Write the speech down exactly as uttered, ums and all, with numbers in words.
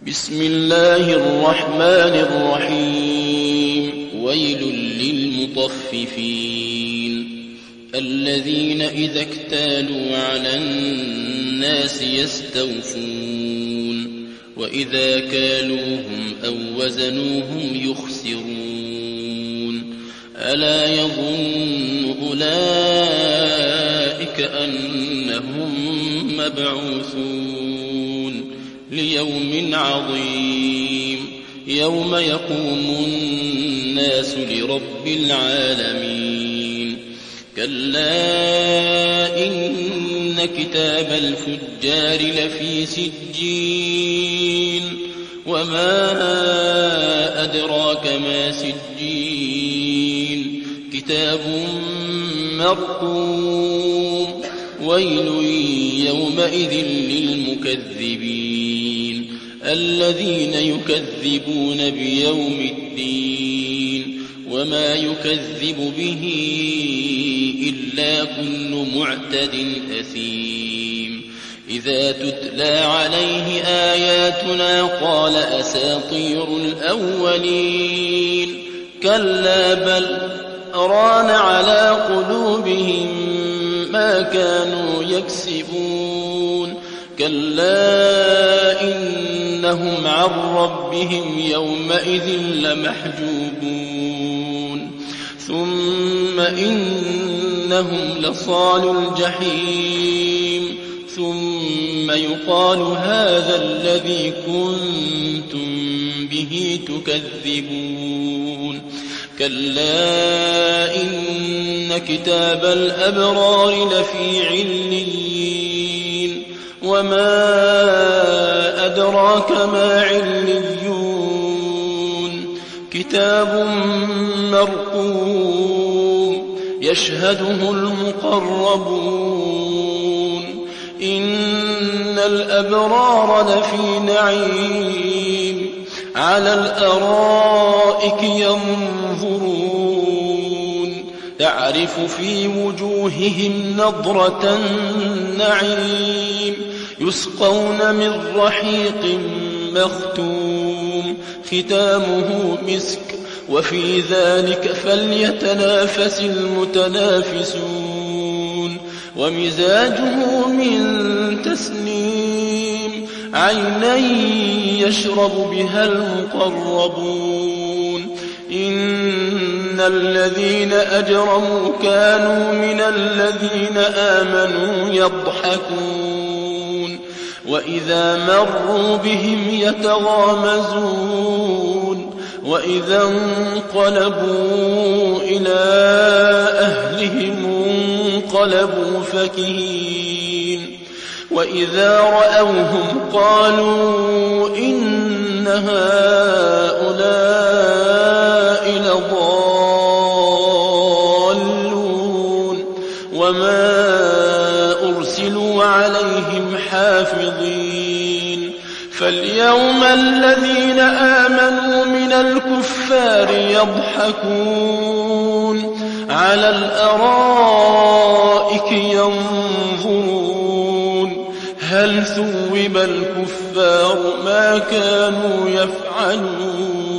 بسم الله الرحمن الرحيم ويل للمطففين الذين إذا اكتالوا على الناس يستوفون وإذا كالوهم أو وزنوهم يخسرون ألا يظن أولئك أنهم مبعوثون ليوم عظيم يوم يقوم الناس لرب العالمين كلا إن كتاب الفجار لفي سجين وما أدراك ما سجين كتاب مرقوم ويل يومئذ للمكذبين الذين يكذبون بيوم الدين وما يكذب به إلا كل معتد أثيم إذا تتلى عليه آياتنا قال أساطير الأولين كلا بل ران على قلوبهم ما كانوا يكسبون كلا إنهم عن ربهم يومئذ لمحجوبون ثم إنهم لصالو الجحيم ثم يقال هذا الذي كنتم به تكذبون كلا إن كتاب الأبرار لفي عليين وما أدراك ما عليون كتاب مرقوم يشهده المقربون إن الأبرار لفي نعيم على الأرائك ينظرون تعرف في وجوههم نضرة النعيم يسقون من رحيق مختوم ختامه مسك وفي ذلك فليتنافس المتنافسون ومزاجه من تسنيم عينا يشرب بها المقربون إن الذين أجرموا كانوا من الذين آمنوا يضحكون وإذا مروا بهم يتغامزون وإذا انقلبوا إلى أهلهم انقلبوا فكهين وإذا رأوهم قالوا إن هؤلاء لضالون وما أرسلوا عليهم حافظين فاليوم الذين آمنوا من الكفار يضحكون على الأرائك ينظرون هل ثوب الكفار ما كانوا يفعلون